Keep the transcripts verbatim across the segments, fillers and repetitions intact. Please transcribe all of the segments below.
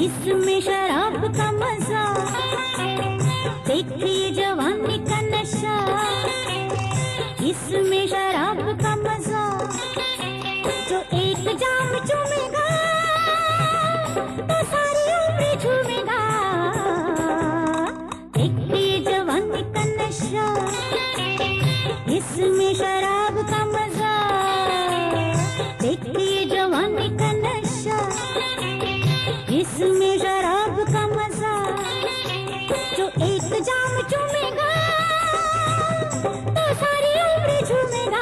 इसमें शराब का मजा, देखिए जवानी का नशा। इसमें शराब का मजा, जो एक जाम चूमेगा तो सारी उम्र झूमेगा। देखिए जवानी का नशा, इसमें शराब का मजा। देखिए जवानी का नशा, इसमें शराब का मजा, जो एक जाम चूमेगा तो सारी उम्र झूमेगा।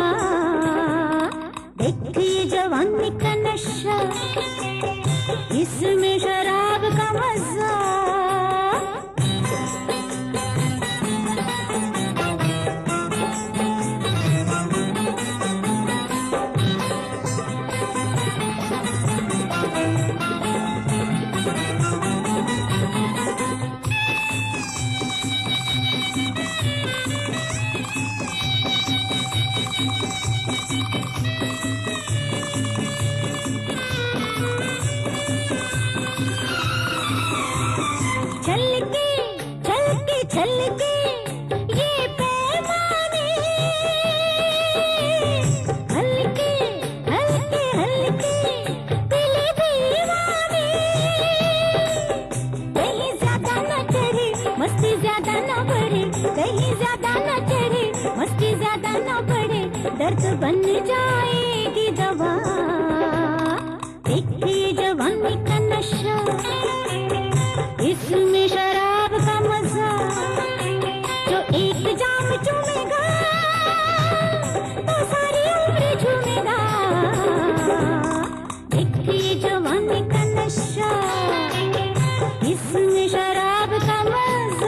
देखिए जवानी का नशा, इसमें शराब का मजा। चल के चल के चल के ये पैमाने, हल्के हल्के हल्के दिल दीवाने। कहीं ज्यादा न चढ़े मस्ती ज्यादा न बढ़े, कहीं ज्यादा न चढ़े मस्ती ज्यादा न बढ़े, दर्द बन जाएगी दवा। देखिए जवानी का नशा, इसमें शराब का मजा, जो एक जाम चूमेगा तो सारी उम्र झूमेगा। देखिए जवानी का नशा, इसमें शराब का मजा।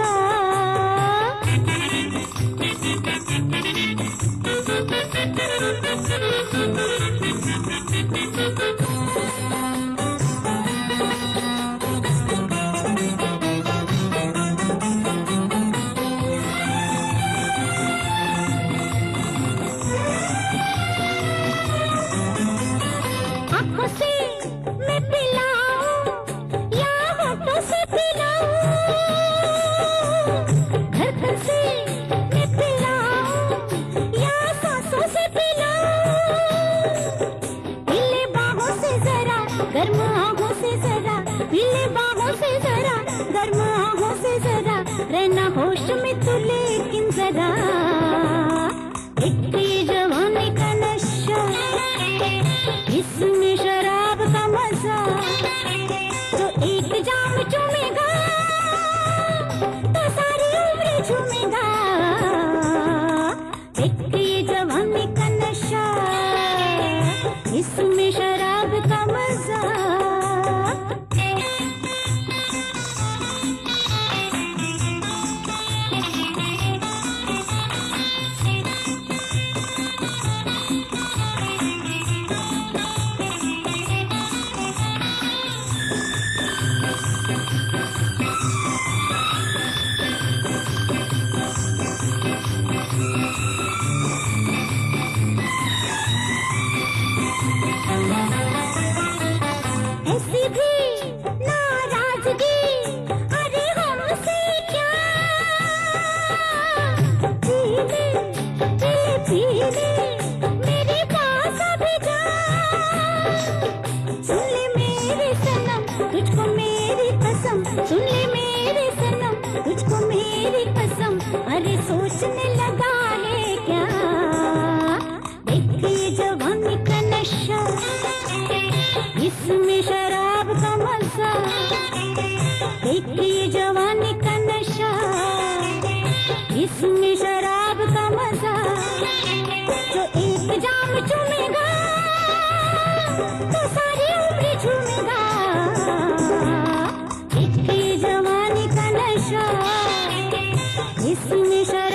आँखों से मैं पिलाऊं या होठों से पिलाऊं, धड़कन से मैं पिलाऊं या सांसों से पिलाऊं। पीले बाहों से जरा गर्म आँखों से जरा, पीले बाहों से जरा गर्म आँखों से जरा, रहना होश में तू लेकिन जरा। देखिए जवानी का नशा, इसमें शराब का मजा, जो एक जाम चूमेगा तो सारी उम्र झूमेगा। देखिए जवानी का नशा, इसमें शराब का मजा। ऐसी भी नाराजगी, अरे हमसे क्या, पीले पीले पीले मेरे पास अभी जा। सुन ले मेरे सनम तुझको मेरी कसम, सुन ले मेरे सनम तुझको मेरी कसम, अरे सोचने लगा है क्या। देखिए जवानी का नशा, इसमें शराब का मजा। देखिए जवानी का नशा, इसमें शराब का मजा, जो एक जाम चूमेगा तो सारी उम्र झूमेगा। देखिए जवानी का नशा, इसमें